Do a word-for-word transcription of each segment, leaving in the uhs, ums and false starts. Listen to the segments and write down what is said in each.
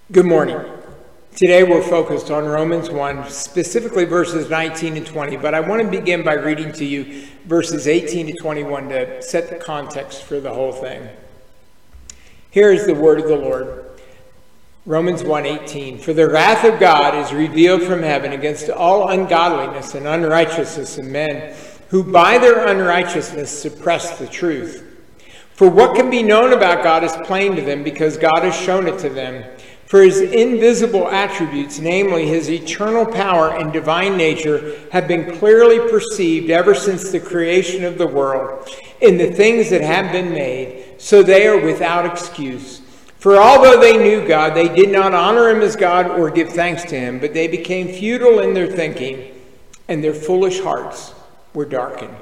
Good morning. Today we're focused on Romans one, specifically verses nineteen and twenty, but I want to begin by reading to you verses eighteen to twenty-one to set the context for the whole thing. Here is the word of the Lord. Romans one eighteen. For the wrath of God is revealed from heaven against all ungodliness and unrighteousness of men, who by their unrighteousness suppress the truth. For what can be known about God is plain to them, because God has shown it to them. For his invisible attributes, namely his eternal power and divine nature, have been clearly perceived ever since the creation of the world in the things that have been made, so they are without excuse. For although they knew God, they did not honor him as God or give thanks to him, but they became futile in their thinking, and their foolish hearts were darkened.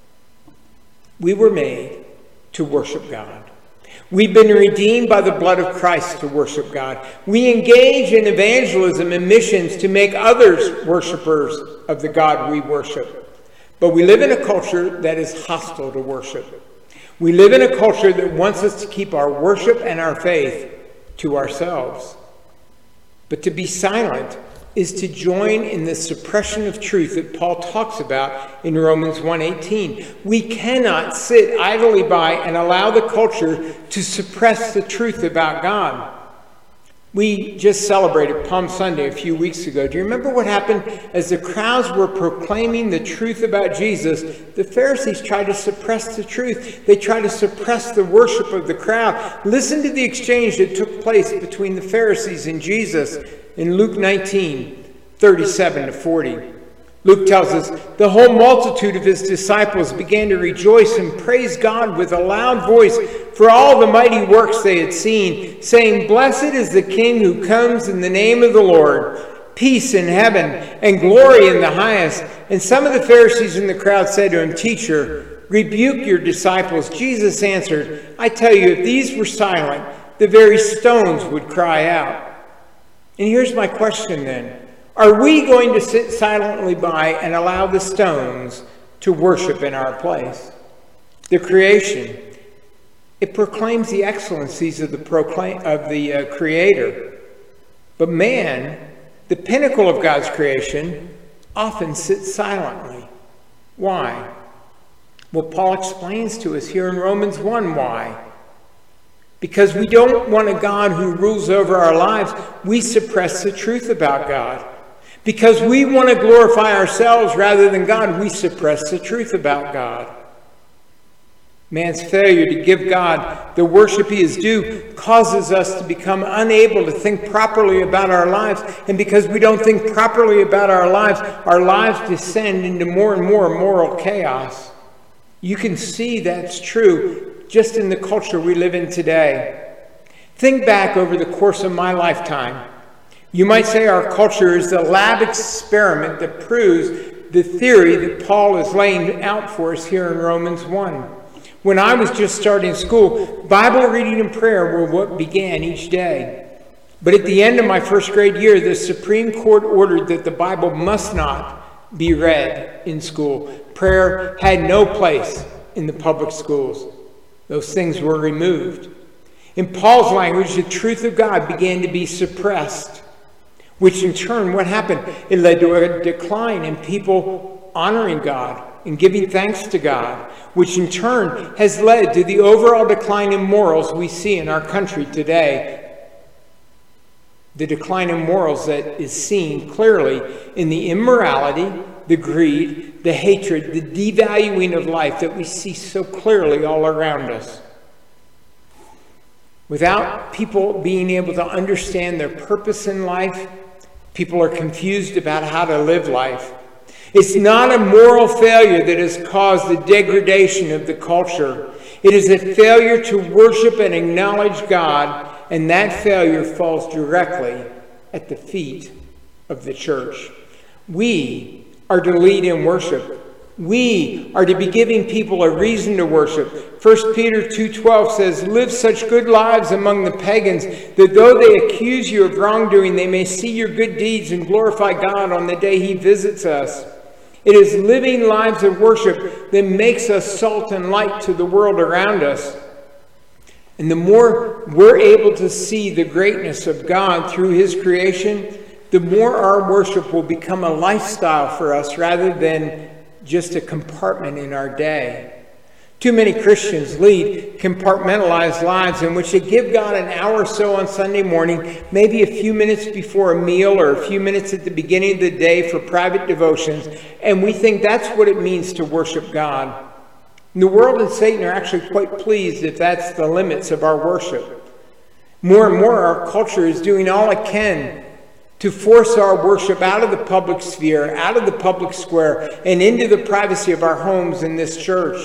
We were made to worship God. We've been redeemed by the blood of Christ to worship God. We engage in evangelism and missions to make others worshipers of the God we worship. But we live in a culture that is hostile to worship. We live in a culture that wants us to keep our worship and our faith to ourselves. But to be silent is to join in the suppression of truth that Paul talks about in Romans one eighteen. We cannot sit idly by and allow the culture to suppress the truth about God. We just celebrated Palm Sunday a few weeks ago. Do you remember what happened? As the crowds were proclaiming the truth about Jesus, the Pharisees tried to suppress the truth. They tried to suppress the worship of the crowd. Listen to the exchange that took place between the Pharisees and Jesus in Luke nineteen, thirty-seven to forty. Luke tells us, the whole multitude of his disciples began to rejoice and praise God with a loud voice for all the mighty works they had seen, saying, Blessed is the King who comes in the name of the Lord, peace in heaven and glory in the highest. And some of the Pharisees in the crowd said to him, Teacher, rebuke your disciples. Jesus answered, I tell you, if these were silent, the very stones would cry out. And here's my question then. Are we going to sit silently by and allow the stones to worship in our place? The creation, it proclaims the excellencies of the, proclaim, of the uh, Creator. But man, the pinnacle of God's creation, often sits silently. Why? Well, Paul explains to us here in Romans one why. Because we don't want a God who rules over our lives, we suppress the truth about God. Because we want to glorify ourselves rather than God, we suppress the truth about God. Man's failure to give God the worship he is due causes us to become unable to think properly about our lives. And because we don't think properly about our lives, our lives descend into more and more moral chaos. You can see that's true just in the culture we live in today. Think back over the course of my lifetime. You might say our culture is the lab experiment that proves the theory that Paul is laying out for us here in Romans one. When I was just starting school, Bible reading and prayer were what began each day. But at the end of my first grade year, the Supreme Court ordered that the Bible must not be read in school. Prayer had no place in the public schools. Those things were removed. In Paul's language, the truth of God began to be suppressed. Which in turn, what happened? It led to a decline in people honoring God and giving thanks to God, which in turn has led to the overall decline in morals we see in our country today. The decline in morals that is seen clearly in the immorality, the greed, the hatred, the devaluing of life that we see so clearly all around us. Without people being able to understand their purpose in life, people are confused about how to live life. It's not a moral failure that has caused the degradation of the culture. It is a failure to worship and acknowledge God, and that failure falls directly at the feet of the church. We are to lead in worship. We are to be giving people a reason to worship. First Peter two twelve says, Live such good lives among the pagans, that though they accuse you of wrongdoing, they may see your good deeds and glorify God on the day he visits us. It is living lives of worship that makes us salt and light to the world around us. And the more we're able to see the greatness of God through his creation, the more our worship will become a lifestyle for us rather than just a compartment in our day. Too many Christians lead compartmentalized lives in which they give God an hour or so on Sunday morning, maybe a few minutes before a meal or a few minutes at the beginning of the day for private devotions, and we think that's what it means to worship God. And the world and Satan are actually quite pleased if that's the limits of our worship. More and more, our culture is doing all it can to force our worship out of the public sphere, out of the public square, and into the privacy of our homes in this church.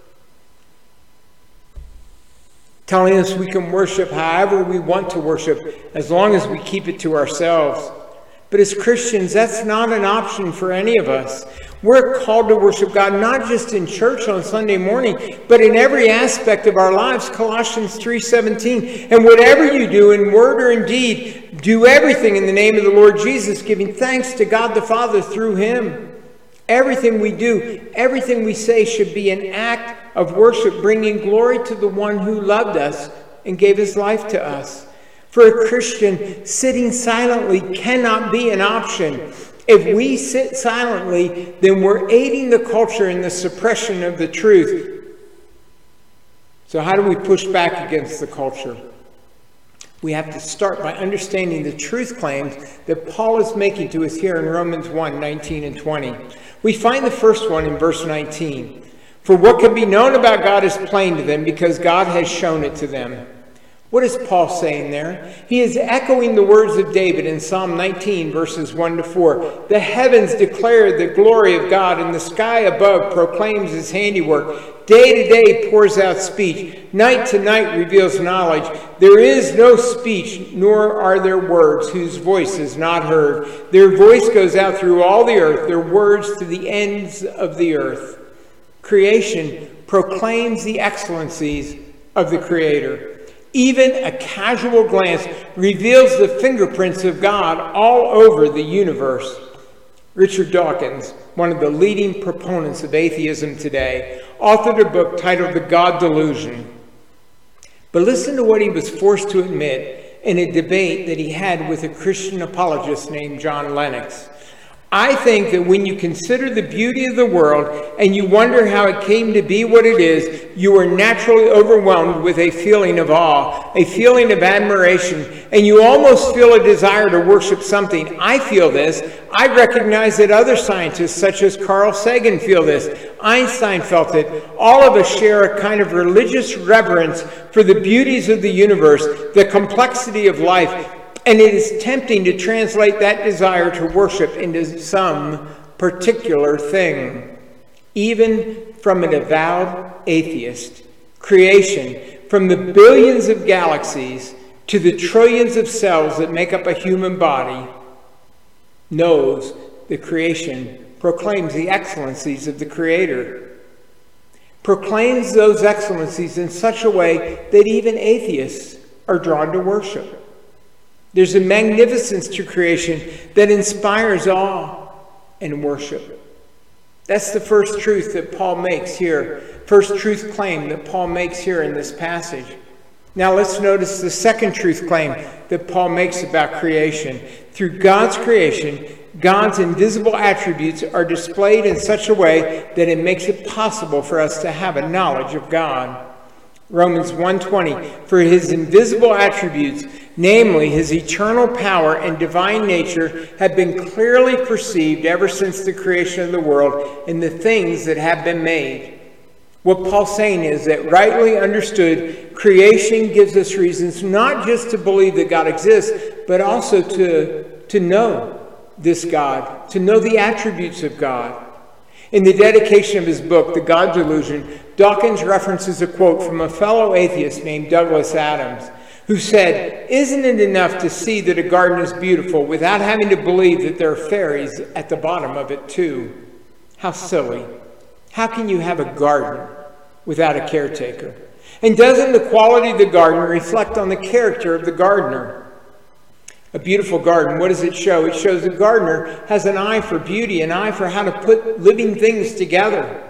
Telling us we can worship however we want to worship, as long as we keep it to ourselves. But as Christians, that's not an option for any of us. We're called to worship God not just in church on Sunday morning, but in every aspect of our lives, Colossians three seventeen. And whatever you do in word or in deed, do everything in the name of the Lord Jesus, giving thanks to God the Father through him. Everything we do, everything we say should be an act of worship, bringing glory to the one who loved us and gave his life to us. For a Christian, sitting silently cannot be an option. If we sit silently, then we're aiding the culture in the suppression of the truth. So how do we push back against the culture? We have to start by understanding the truth claims that Paul is making to us here in Romans one, nineteen and twenty. We find the first one in verse nineteen. For what can be known about God is plain to them, because God has shown it to them. What is Paul saying there? He is echoing the words of David in Psalm nineteen, verses one to four. The heavens declare the glory of God, and the sky above proclaims his handiwork. Day to day pours out speech. Night to night reveals knowledge. There is no speech, nor are there words whose voice is not heard. Their voice goes out through all the earth, their words to the ends of the earth. Creation proclaims the excellencies of the Creator. Even a casual glance reveals the fingerprints of God all over the universe. Richard Dawkins, one of the leading proponents of atheism today, authored a book titled The God Delusion. But listen to what he was forced to admit in a debate that he had with a Christian apologist named John Lennox. I think that when you consider the beauty of the world and you wonder how it came to be what it is, you are naturally overwhelmed with a feeling of awe, a feeling of admiration, and you almost feel a desire to worship something. I feel this. I recognize that other scientists, such as Carl Sagan, feel this. Einstein felt it. All of us share a kind of religious reverence for the beauties of the universe, the complexity of life, and it is tempting to translate that desire to worship into some particular thing. Even from an avowed atheist, creation, from the billions of galaxies to the trillions of cells that make up a human body, knows the creation proclaims the excellencies of the Creator. Proclaims those excellencies in such a way that even atheists are drawn to worship. There's a magnificence to creation that inspires awe and worship. That's the first truth that Paul makes here, first truth claim that Paul makes here in this passage. Now let's notice the second truth claim that Paul makes about creation. Through God's creation, God's invisible attributes are displayed in such a way that it makes it possible for us to have a knowledge of God. Romans one twenty, for his invisible attributes, namely his eternal power and divine nature, have been clearly perceived ever since the creation of the world in the things that have been made. What Paul's saying is that rightly understood, creation gives us reasons not just to believe that God exists, but also to, to know this God, to know the attributes of God. In the dedication of his book, The God Delusion, Dawkins references a quote from a fellow atheist named Douglas Adams, who said, "Isn't it enough to see that a garden is beautiful without having to believe that there are fairies at the bottom of it too? How silly. How can you have a garden without a caretaker? And doesn't the quality of the garden reflect on the character of the gardener? A beautiful garden, what does it show? It shows the gardener has an eye for beauty, an eye for how to put living things together.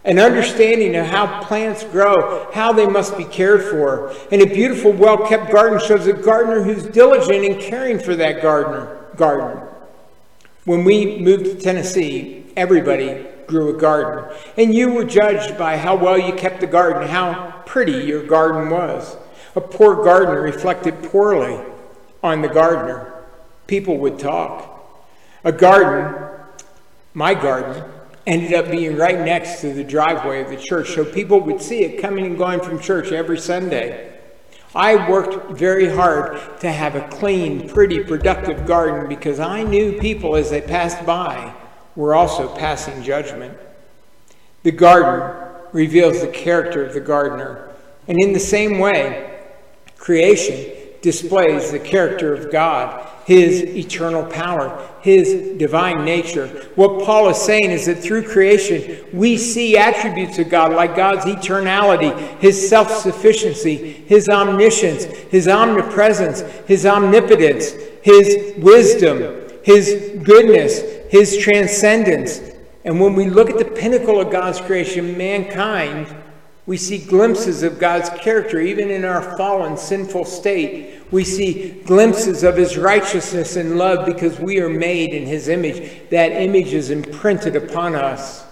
an understanding of how plants grow, how they must be cared for. And a beautiful, well-kept garden shows a gardener who's diligent in caring for that gardener garden. When we moved to Tennessee, everybody grew a garden. And you were judged by how well you kept the garden, how pretty your garden was. A poor gardener reflected poorly on the gardener. People would talk. A garden, my garden, ended up being right next to the driveway of the church, so people would see it coming and going from church every Sunday. I worked very hard to have a clean, pretty, productive garden because I knew people as they passed by were also passing judgment. The garden reveals the character of the gardener, and in the same way, creation displays the character of God, his eternal power, his divine nature. What Paul is saying is that through creation, we see attributes of God like God's eternality, his self-sufficiency, his omniscience, his omnipresence, his omnipotence, his wisdom, his goodness, his transcendence. And when we look at the pinnacle of God's creation, mankind, we see glimpses of God's character, even in our fallen, sinful state. We see glimpses of his righteousness and love because we are made in his image. That image is imprinted upon us.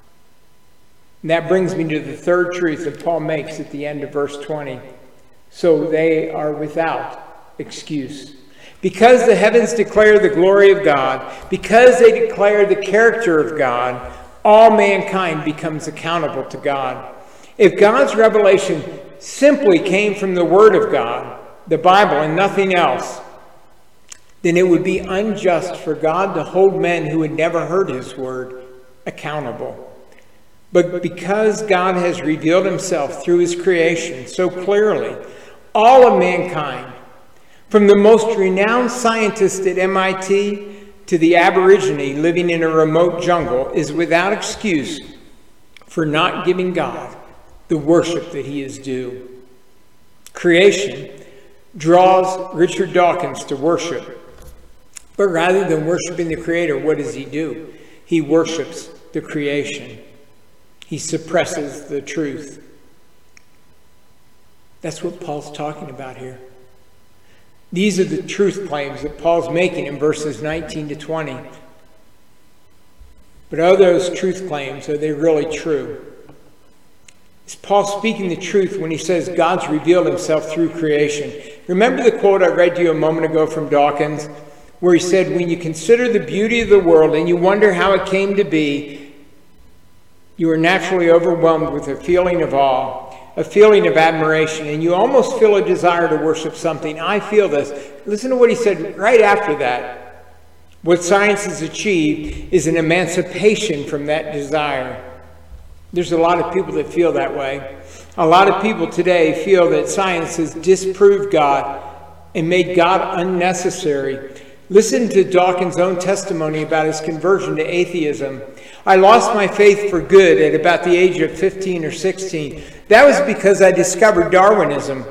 And that brings me to the third truth that Paul makes at the end of verse twenty. So they are without excuse. Because the heavens declare the glory of God, because they declare the character of God, all mankind becomes accountable to God. If God's revelation simply came from the Word of God, the Bible, and nothing else, then it would be unjust for God to hold men who had never heard his word accountable. But because God has revealed himself through his creation so clearly, all of mankind, from the most renowned scientist at M I T to the Aborigine living in a remote jungle, is without excuse for not giving God the worship that he is due. Creation draws Richard Dawkins to worship. But rather than worshiping the Creator, what does he do? He worships the creation. He suppresses the truth. That's what Paul's talking about here. These are the truth claims that Paul's making in verses nineteen to twenty. But are those truth claims, are they really true? Is Paul speaking the truth when he says God's revealed himself through creation? Remember the quote I read to you a moment ago from Dawkins, where he said, when you consider the beauty of the world and you wonder how it came to be, you are naturally overwhelmed with a feeling of awe, a feeling of admiration, and you almost feel a desire to worship something. I feel this. Listen to what he said right after that. What science has achieved is an emancipation from that desire. There's a lot of people that feel that way. A lot of people today feel that science has disproved God and made God unnecessary. Listen to Dawkins' own testimony about his conversion to atheism. I lost my faith for good at about the age of fifteen or sixteen. That was because I discovered Darwinism.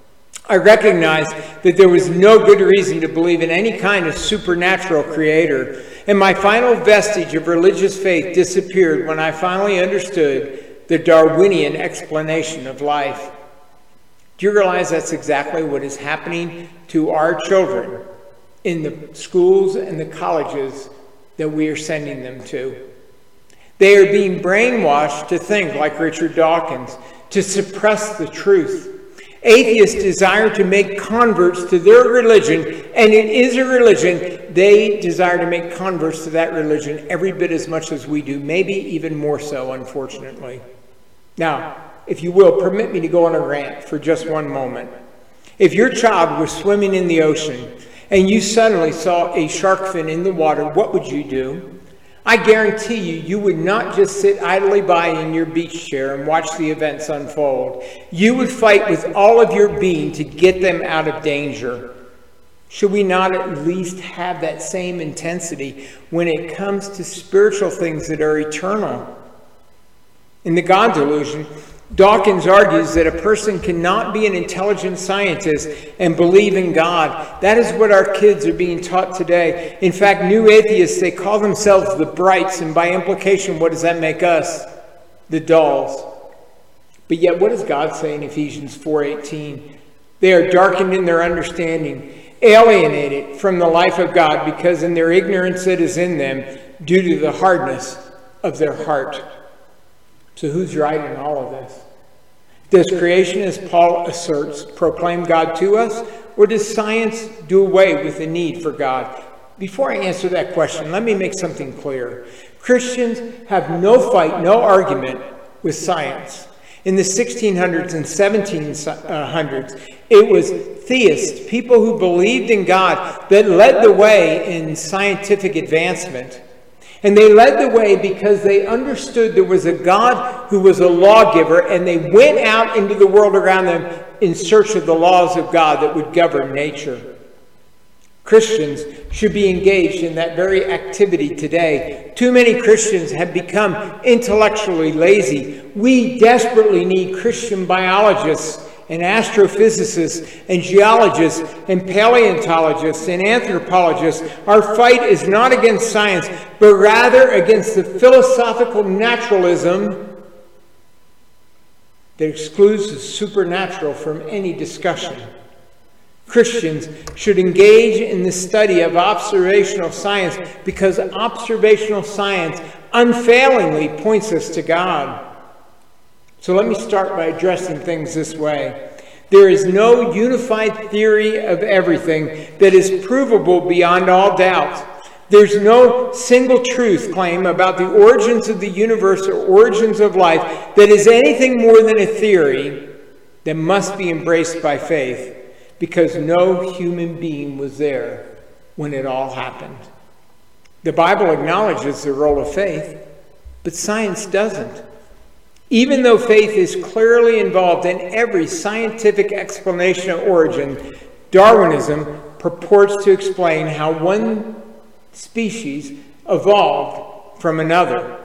I recognized that there was no good reason to believe in any kind of supernatural creator. And my final vestige of religious faith disappeared when I finally understood the Darwinian explanation of life. Do you realize that's exactly what is happening to our children in the schools and the colleges that we are sending them to? They are being brainwashed to think like Richard Dawkins, to suppress the truth. Atheists desire to make converts to their religion, and it is a religion. They desire to make converts to that religion every bit as much as we do, maybe even more so, unfortunately. Now, if you will, permit me to go on a rant for just one moment. If your child was swimming in the ocean and you suddenly saw a shark fin in the water, what would you do? I guarantee you, you would not just sit idly by in your beach chair and watch the events unfold. You would fight with all of your being to get them out of danger. Should we not at least have that same intensity when it comes to spiritual things that are eternal? In The God Delusion, Dawkins argues that a person cannot be an intelligent scientist and believe in God. That is what our kids are being taught today. In fact, new atheists, they call themselves the brights, and by implication, what does that make us? the dulls. But yet, what does God say in Ephesians four eighteen? They are darkened in their understanding, alienated from the life of God because in their ignorance that is in them due to the hardness of their heart. So who's right in all of this? Does creation, as Paul asserts, proclaim God to us, or does science do away with the need for God? Before I answer that question, let me make something clear. Christians have no fight, no argument with science. In the sixteen hundreds and seventeen hundreds, it was theists, people who believed in God, that led the way in scientific advancement. And they led the way because they understood there was a God who was a lawgiver, and they went out into the world around them in search of the laws of God that would govern nature. Christians should be engaged in that very activity today. Too many Christians have become intellectually lazy. We desperately need Christian biologists and astrophysicists and geologists and paleontologists and anthropologists. Our fight is not against science, but rather against the philosophical naturalism that excludes the supernatural from any discussion. Christians should engage in the study of observational science because observational science unfailingly points us to God. So let me start by addressing things this way. There is no unified theory of everything that is provable beyond all doubt. There's no single truth claim about the origins of the universe or origins of life that is anything more than a theory that must be embraced by faith, because no human being was there when it all happened. The Bible acknowledges the role of faith, but science doesn't. Even though faith is clearly involved in every scientific explanation of origin, Darwinism purports to explain how one species evolved from another.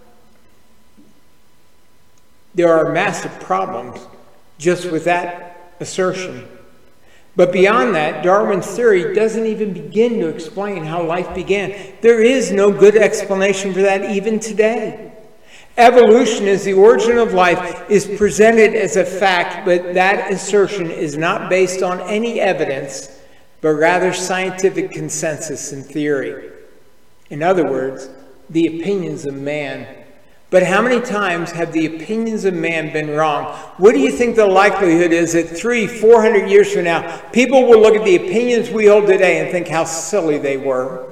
There are massive problems just with that assertion. But beyond that, Darwin's theory doesn't even begin to explain how life began. There is no good explanation for that even today. Evolution as the origin of life is presented as a fact, but that assertion is not based on any evidence, but rather scientific consensus and theory. In other words, the opinions of man. But how many times have the opinions of man been wrong? What do you think the likelihood is that three, four hundred years from now, people will look at the opinions we hold today and think how silly they were?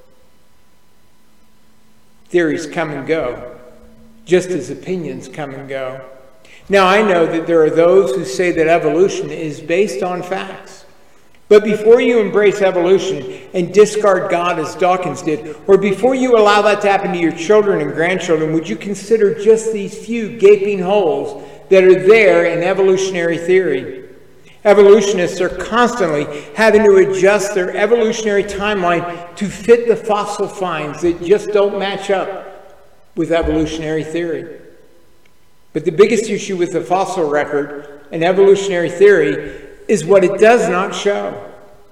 Theories come and go, just as opinions come and go. Now, I know that there are those who say that evolution is based on facts. But before you embrace evolution and discard God as Dawkins did, or before you allow that to happen to your children and grandchildren, would you consider just these few gaping holes that are there in evolutionary theory? Evolutionists are constantly having to adjust their evolutionary timeline to fit the fossil finds that just don't match up with evolutionary theory. But the biggest issue with the fossil record and evolutionary theory is what it does not show.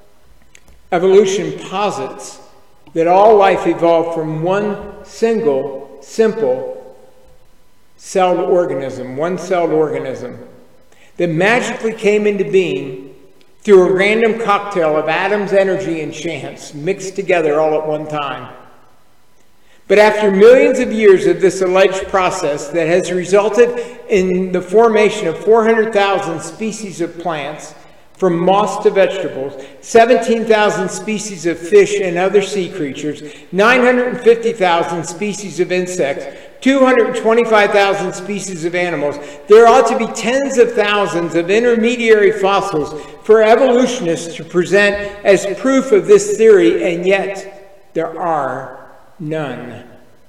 Evolution posits that all life evolved from one single, simple, celled organism, one-celled organism, that magically came into being through a random cocktail of atoms, energy, and chance mixed together all at one time. But after millions of years of this alleged process that has resulted in the formation of four hundred thousand species of plants, from moss to vegetables, seventeen thousand species of fish and other sea creatures, nine hundred fifty thousand species of insects, two hundred twenty-five thousand species of animals, there ought to be tens of thousands of intermediary fossils for evolutionists to present as proof of this theory, and yet there are none.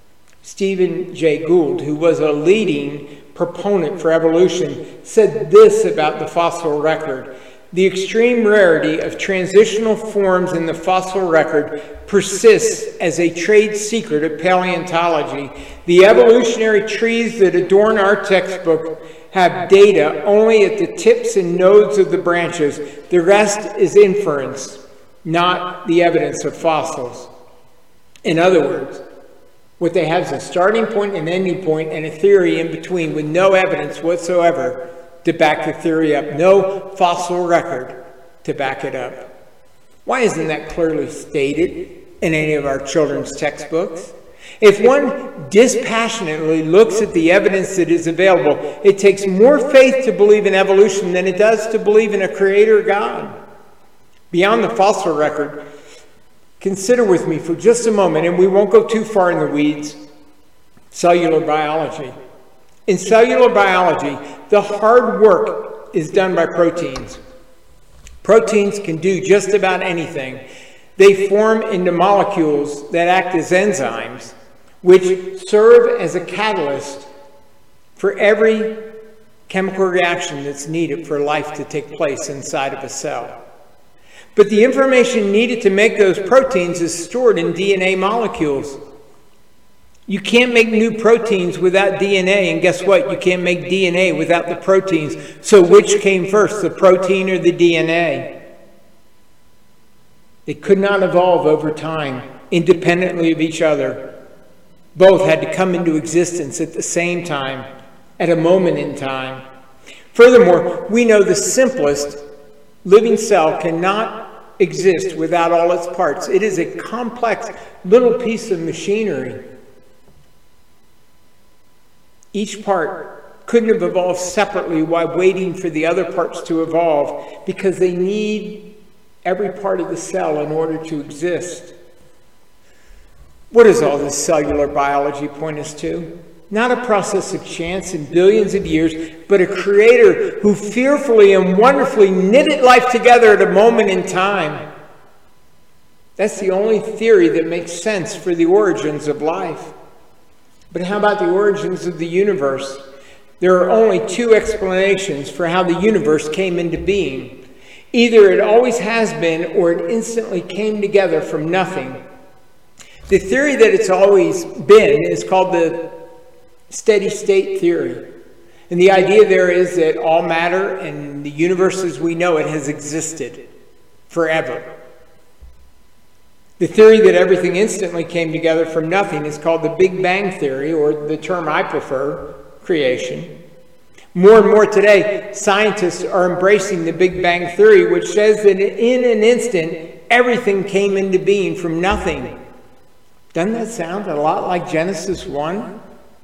Stephen Jay Gould, who was a leading proponent for evolution, said this about the fossil record: the extreme rarity of transitional forms in the fossil record persists as a trade secret of paleontology. The evolutionary trees that adorn our textbook have data only at the tips and nodes of the branches. The rest is inference, not the evidence of fossils. In other words, What they have is a starting point, an ending point, and a theory in between with no evidence whatsoever to back the theory up. No fossil record to back it up. Why isn't that clearly stated in any of our children's textbooks? If one dispassionately looks at the evidence that is available, it takes more faith to believe in evolution than it does to believe in a creator God. Beyond the fossil record, consider with me for just a moment, and we won't go too far in the weeds, cellular biology. In cellular biology, the hard work is done by proteins. Proteins can do just about anything. They form into molecules that act as enzymes, which serve as a catalyst for every chemical reaction that's needed for life to take place inside of a cell. But the information needed to make those proteins is stored in D N A molecules. You can't make new proteins without D N A, and guess what? You can't make D N A without the proteins. So which came first, the protein or the D N A? They could not evolve over time independently of each other. Both had to come into existence at the same time, at a moment in time. Furthermore, we know the simplest living cell cannot exist without all its parts. It is a complex little piece of machinery. Each part couldn't have evolved separately while waiting for the other parts to evolve, because they need every part of the cell in order to exist. What does all this cellular biology point us to? Not a process of chance in billions of years, but a creator who fearfully and wonderfully knitted life together at a moment in time. That's the only theory that makes sense for the origins of life. But how about the origins of the universe? There are only two explanations for how the universe came into being. Either it always has been, or it instantly came together from nothing. The theory that it's always been is called the steady state theory. And the idea there is that all matter and the universe as we know it has existed forever. The theory that everything instantly came together from nothing is called the Big Bang theory, or the term I prefer, creation. More and more today, scientists are embracing the Big Bang theory, which says that in an instant, everything came into being from nothing. Doesn't that sound a lot like Genesis one?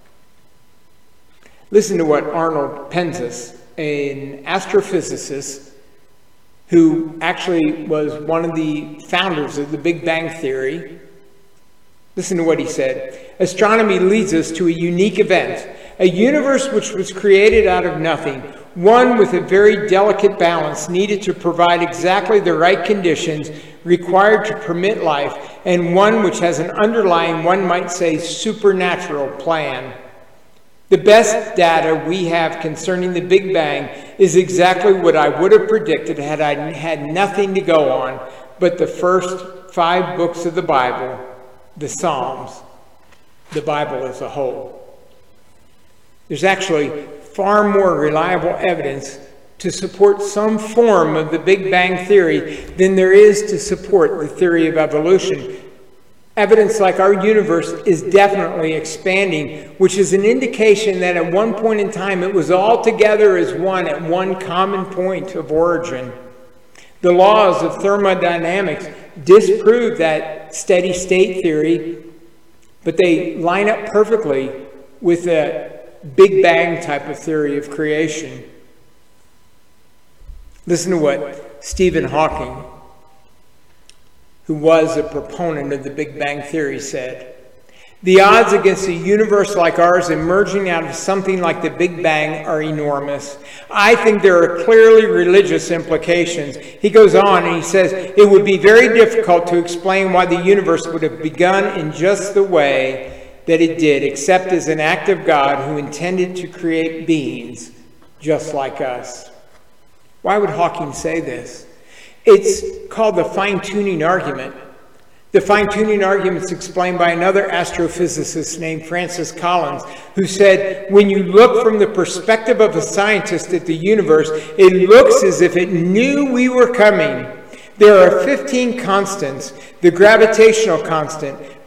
Listen to what Arnold Penzias, an astrophysicist who actually was one of the founders of the Big Bang theory, listen to what he said. Astronomy leads us to a unique event, a universe which was created out of nothing, one with a very delicate balance needed to provide exactly the right conditions required to permit life, and one which has an underlying, one might say, supernatural plan. The best data we have concerning the Big Bang is exactly what I would have predicted had I had nothing to go on but the first five books of the Bible, the Psalms, the Bible as a whole. There's actually far more reliable evidence to support some form of the Big Bang theory than there is to support the theory of evolution. Evidence like our universe is definitely expanding, which is an indication that at one point in time it was all together as one at one common point of origin. The laws of thermodynamics disprove that steady state theory, but they line up perfectly with the Big Bang type of theory of creation. Listen to what Stephen Hawking, who was a proponent of the Big Bang theory, said. The odds against a universe like ours emerging out of something like the Big Bang are enormous. I think there are clearly religious implications. He goes on and he says, it would be very difficult to explain why the universe would have begun in just the way that it did, except as an act of God who intended to create beings just like us. Why would Hawking say this? It's called the fine-tuning argument. The fine-tuning argument is explained by another astrophysicist named Francis Collins, who said, when you look from the perspective of a scientist at the universe, it looks as if it knew we were coming. There are fifteen constants: the gravitational constant,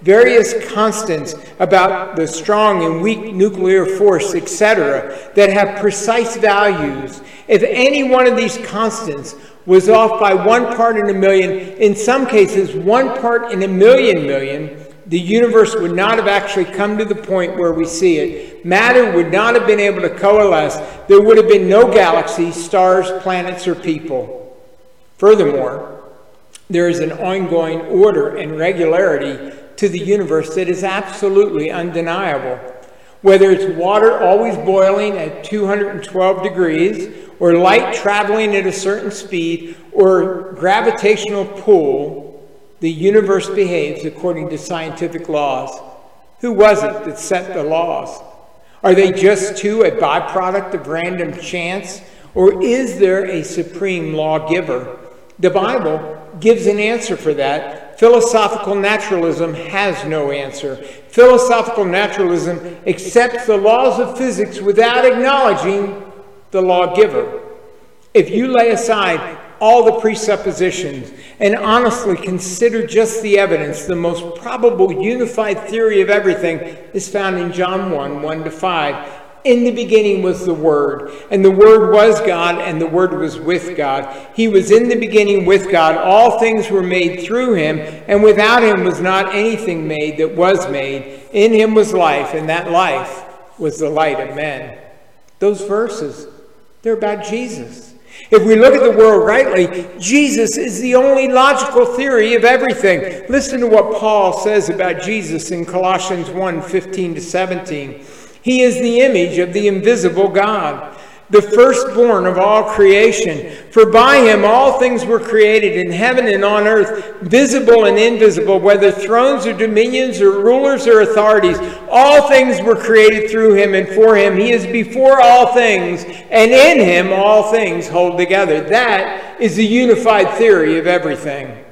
various constants about the strong and weak nuclear force, et cetera, that have precise values. If any one of these constants was off by one part in a million, in some cases one part in a million million, the universe would not have actually come to the point where we see it. Matter would not have been able to coalesce. There would have been no galaxies, stars, planets, or people. Furthermore, there is an ongoing order and regularity to the universe that is absolutely undeniable. Whether it's water always boiling at two hundred twelve degrees, or light traveling at a certain speed, or gravitational pull, the universe behaves according to scientific laws. Who was it that set the laws? Are they just too a byproduct of random chance? Or is there a supreme lawgiver? The Bible gives an answer for that. Philosophical naturalism has no answer. Philosophical naturalism accepts the laws of physics without acknowledging the lawgiver. If you lay aside all the presuppositions and honestly consider just the evidence, the most probable unified theory of everything is found in John one, one to five. In the beginning was the Word, and the Word was God, and the Word was with God. He was in the beginning with God. All things were made through him, and without him was not anything made that was made. In him was life, and that life was the light of men. Those verses, they're about Jesus. If we look at the world rightly, Jesus is the only logical theory of everything. Listen to what Paul says about Jesus in Colossians one, fifteen to seventeen. He is the image of the invisible God, the firstborn of all creation. For by him all things were created in heaven and on earth, visible and invisible, whether thrones or dominions or rulers or authorities. All things were created through him and for him. He is before all things, and in him all things hold together. That is the unified theory of everything.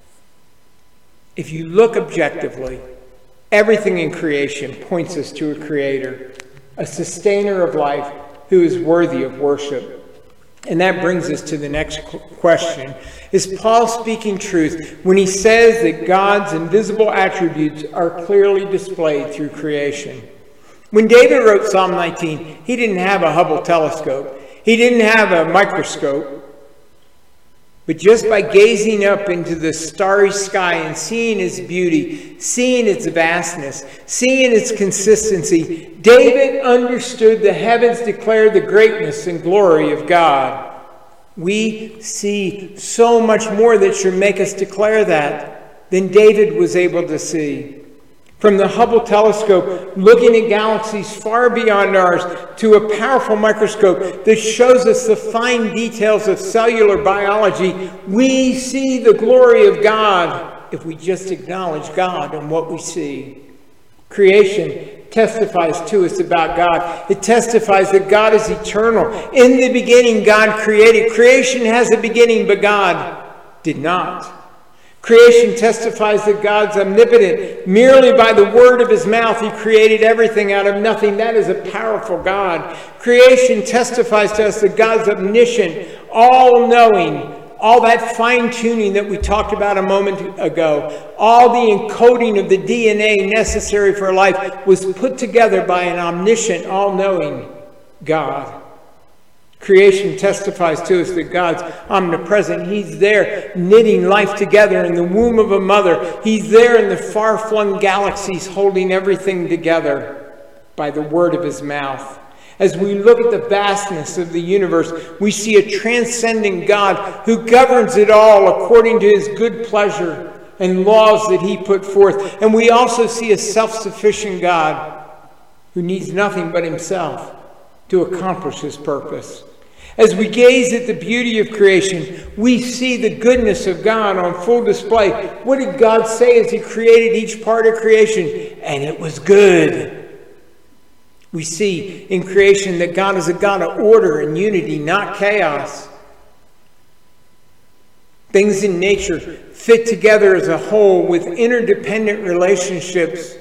If you look objectively, everything in creation points us to a creator, a sustainer of life who is worthy of worship. And that brings us to the next question. Is Paul speaking truth when he says that God's invisible attributes are clearly displayed through creation? When David wrote Psalm nineteen, he didn't have a Hubble telescope. He didn't have a microscope. But just by gazing up into the starry sky and seeing its beauty, seeing its vastness, seeing its consistency, David understood the heavens declare the greatness and glory of God. We see so much more that should make us declare that than David was able to see. From the Hubble telescope, looking at galaxies far beyond ours, to a powerful microscope that shows us the fine details of cellular biology, we see the glory of God if we just acknowledge God and what we see. Creation testifies to us about God. It testifies that God is eternal. In the beginning, God created. Creation has a beginning, but God did not. Creation testifies that God's omnipotent. Merely by the word of his mouth, he created everything out of nothing. That is a powerful God. Creation testifies to us that God's omniscient, all-knowing, all that fine-tuning that we talked about a moment ago, all the encoding of the D N A necessary for life was put together by an omniscient, all-knowing God. Creation testifies to us that God's omnipresent. He's there knitting life together in the womb of a mother. He's there in the far-flung galaxies holding everything together by the word of his mouth. As we look at the vastness of the universe, we see a transcendent God who governs it all according to his good pleasure and laws that he put forth. And we also see a self-sufficient God who needs nothing but himself to accomplish his purpose. As we gaze at the beauty of creation, we see the goodness of God on full display. What did God say as he created each part of creation? And it was good. We see in creation that God is a God of order and unity, not chaos. Things in nature fit together as a whole with interdependent relationships.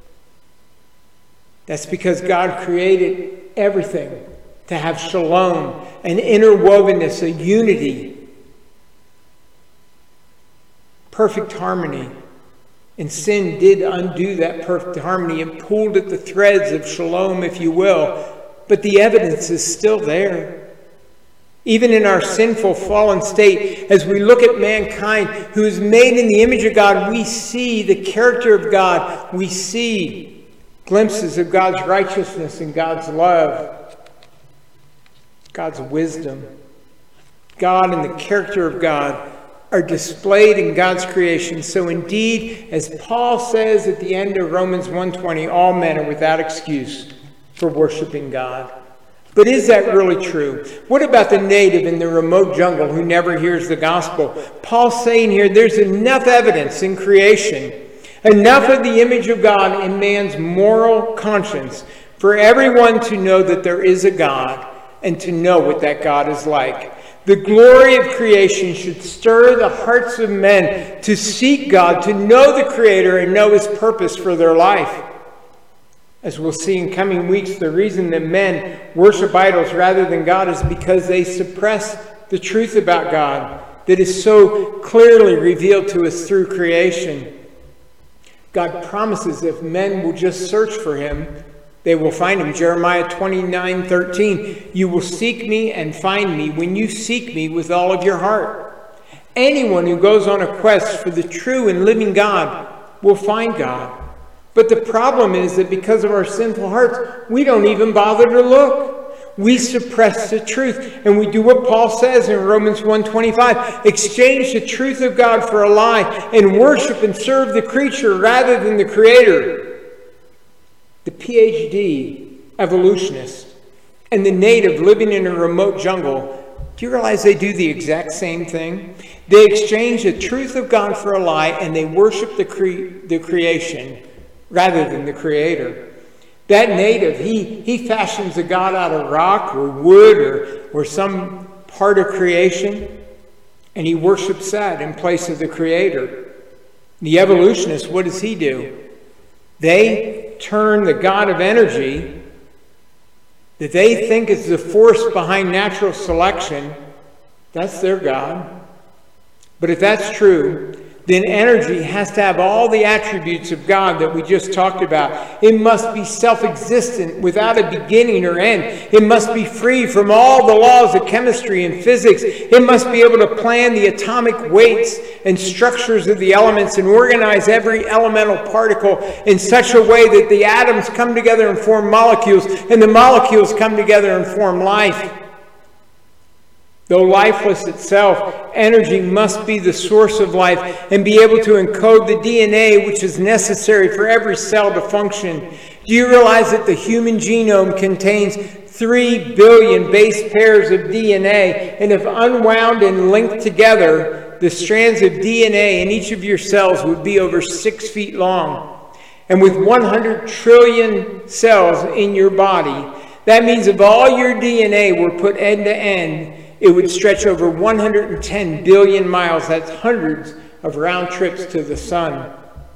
That's because God created everything to have shalom, an interwovenness, a unity, perfect harmony. And sin did undo that perfect harmony and pulled at the threads of shalom, if you will. But the evidence is still there. Even in our sinful, fallen state, as we look at mankind who is made in the image of God, we see the character of God. We see glimpses of God's righteousness and God's love, God's wisdom. God and the character of God are displayed in God's creation. So indeed, as Paul says at the end of Romans one twenty, all men are without excuse for worshiping God. But is that really true? What about the native in the remote jungle who never hears the gospel? Paul's saying here there's enough evidence in creation, enough of the image of God in man's moral conscience for everyone to know that there is a God and to know what that God is like. The glory of creation should stir the hearts of men to seek God, to know the Creator and know His purpose for their life. As we'll see in coming weeks, the reason that men worship idols rather than God is because they suppress the truth about God that is so clearly revealed to us through creation. God promises if men will just search for Him, they will find Him. Jeremiah twenty-nine thirteen, you will seek me and find me when you seek me with all of your heart. Anyone who goes on a quest for the true and living God will find God. But the problem is that because of our sinful hearts, we don't even bother to look. We suppress the truth. And we do what Paul says in Romans one twenty-five. Exchange the truth of God for a lie and worship and serve the creature rather than the Creator. The P H D evolutionist and the native living in a remote jungle, do you realize they do the exact same thing? They exchange the truth of God for a lie and they worship the, cre- the creation rather than the Creator. That native, he, he fashions a God out of rock or wood or, or some part of creation, and he worships that in place of the Creator. The evolutionist, what does he do? They turn the God of energy that they think is the force behind natural selection, that's their God. But if that's true, then energy has to have all the attributes of God that we just talked about. It must be self-existent without a beginning or end. It must be free from all the laws of chemistry and physics. It must be able to plan the atomic weights and structures of the elements and organize every elemental particle in such a way that the atoms come together and form molecules, and the molecules come together and form life. Though lifeless itself, energy must be the source of life and be able to encode the D N A which is necessary for every cell to function. Do you realize that the human genome contains three billion base pairs of D N A, and if unwound and linked together, the strands of D N A in each of your cells would be over six feet long. And with one hundred trillion cells in your body, that means if all your D N A were put end to end, it would stretch over one hundred ten billion miles. That's hundreds of round trips to the sun.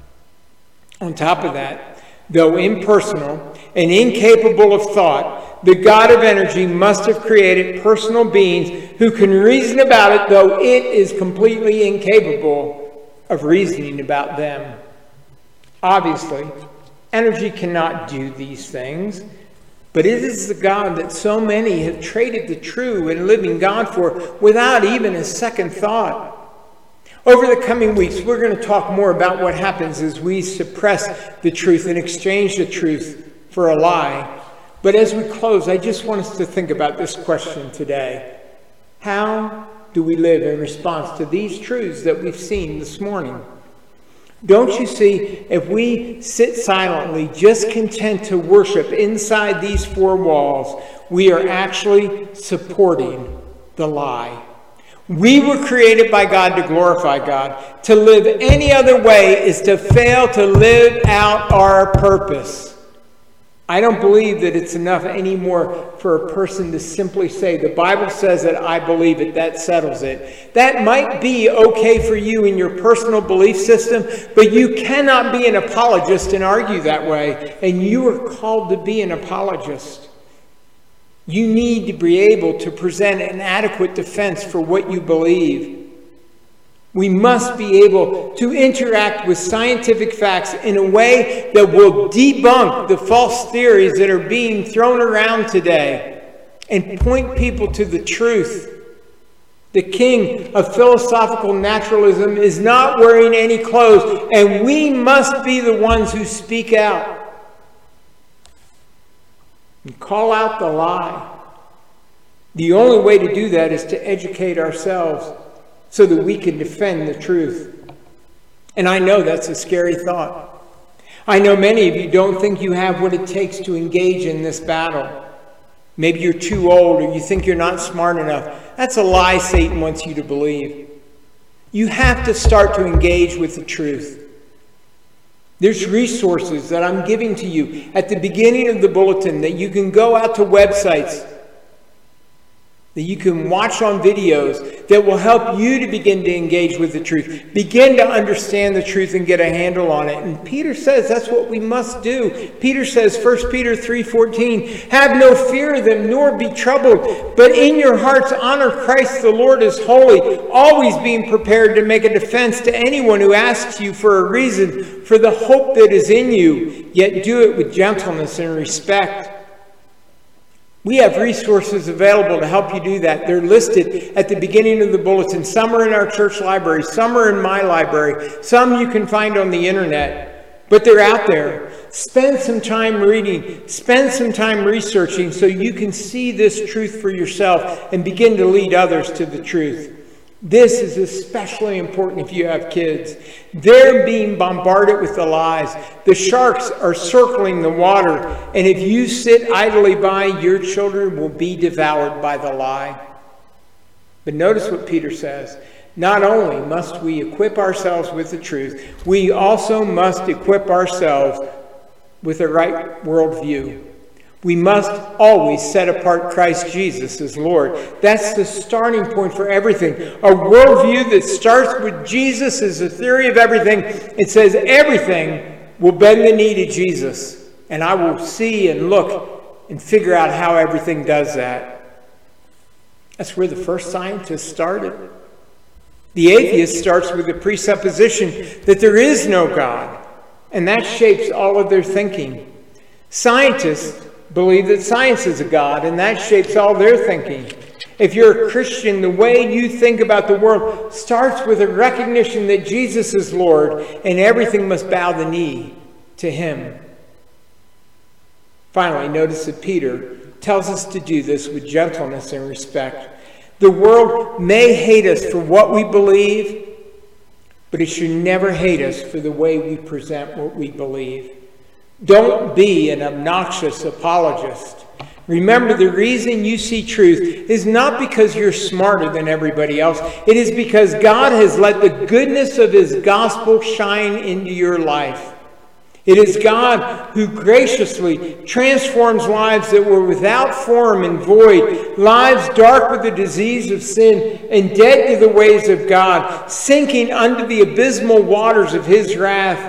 On top of that, though impersonal and incapable of thought, the God of energy must have created personal beings who can reason about it, though it is completely incapable of reasoning about them. Obviously, energy cannot do these things. But it is the God that so many have traded the true and living God for without even a second thought. Over the coming weeks, we're going to talk more about what happens as we suppress the truth and exchange the truth for a lie. But as we close, I just want us to think about this question today. How do we live in response to these truths that we've seen this morning? Don't you see, if we sit silently, just content to worship inside these four walls, we are actually supporting the lie. We were created by God to glorify God. To live any other way is to fail to live out our purpose. I don't believe that it's enough anymore for a person to simply say, the Bible says it, I believe it, that settles it. That might be okay for you in your personal belief system, but you cannot be an apologist and argue that way. And you are called to be an apologist. You need to be able to present an adequate defense for what you believe. We must be able to interact with scientific facts in a way that will debunk the false theories that are being thrown around today and point people to the truth. The king of philosophical naturalism is not wearing any clothes, and we must be the ones who speak out and call out the lie. The only way to do that is to educate ourselves so that we can defend the truth. And I know that's a scary thought. I know many of you don't think you have what it takes to engage in this battle. Maybe you're too old, or you think you're not smart enough. That's a lie Satan wants you to believe. You have to start to engage with the truth. There's resources that I'm giving to you at the beginning of the bulletin that you can go out to websites, that you can watch on videos that will help you to begin to engage with the truth, begin to understand the truth and get a handle on it. And Peter says that's what we must do. Peter says, First Peter three fourteen, have no fear of them, nor be troubled, but in your hearts honor Christ the Lord as holy, always being prepared to make a defense to anyone who asks you for a reason for the hope that is in you, yet do it with gentleness and respect. We have resources available to help you do that. They're listed at the beginning of the bulletin. Some are in our church library. Some are in my library. Some you can find on the internet. But they're out there. Spend some time reading. Spend some time researching so you can see this truth for yourself and begin to lead others to the truth. This is especially important if you have kids. They're being bombarded with the lies. The sharks are circling the water, and if you sit idly by, your children will be devoured by the lie. But notice what Peter says. Not only must we equip ourselves with the truth, we also must equip ourselves with a right worldview. We must always set apart Christ Jesus as Lord. That's the starting point for everything. A worldview that starts with Jesus as the theory of everything. It says everything will bend the knee to Jesus. And I will see and look and figure out how everything does that. That's where the first scientist started. The atheist starts with the presupposition that there is no God. And that shapes all of their thinking. Scientists believe that science is a God, and that shapes all their thinking. If you're a Christian, the way you think about the world starts with a recognition that Jesus is Lord, and everything must bow the knee to him. Finally, notice that Peter tells us to do this with gentleness and respect. The world may hate us for what we believe, but it should never hate us for the way we present what we believe. Don't be an obnoxious apologist. Remember, the reason you see truth is not because you're smarter than everybody else. It is because God has let the goodness of his gospel shine into your life. It is God who graciously transforms lives that were without form and void, lives dark with the disease of sin and dead to the ways of God, sinking under the abysmal waters of his wrath.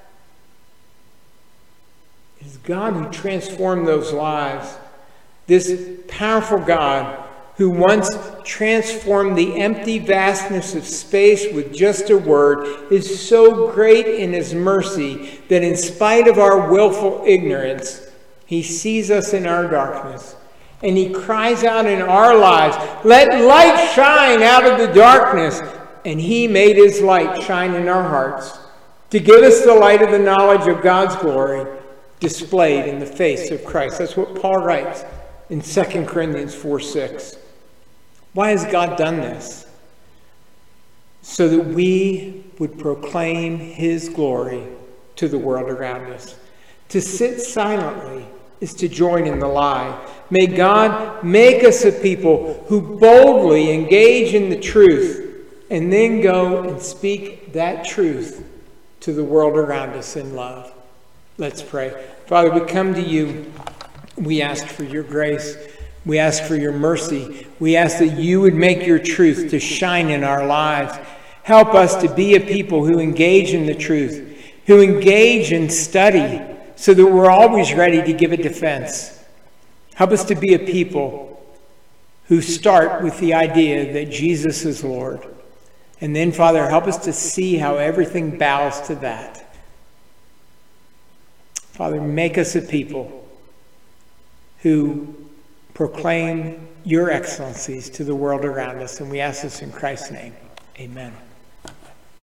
God who transformed those lives. This powerful God who once transformed the empty vastness of space with just a word is so great in his mercy that in spite of our willful ignorance, he sees us in our darkness. And he cries out in our lives, let light shine out of the darkness. And he made his light shine in our hearts to give us the light of the knowledge of God's glory displayed in the face of Christ. That's what Paul writes in Second Corinthians four six. Why has God done this? So that we would proclaim his glory to the world around us. To sit silently is to join in the lie. May God make us a people who boldly engage in the truth and then go and speak that truth to the world around us in love. Let's pray. Father, we come to you. We ask for your grace. We ask for your mercy. We ask that you would make your truth to shine in our lives. Help us to be a people who engage in the truth, who engage in study, so that we're always ready to give a defense. Help us to be a people who start with the idea that Jesus is Lord. And then, Father, help us to see how everything bows to that. Father, make us a people who proclaim your excellencies to the world around us. And we ask this in Christ's name. Amen.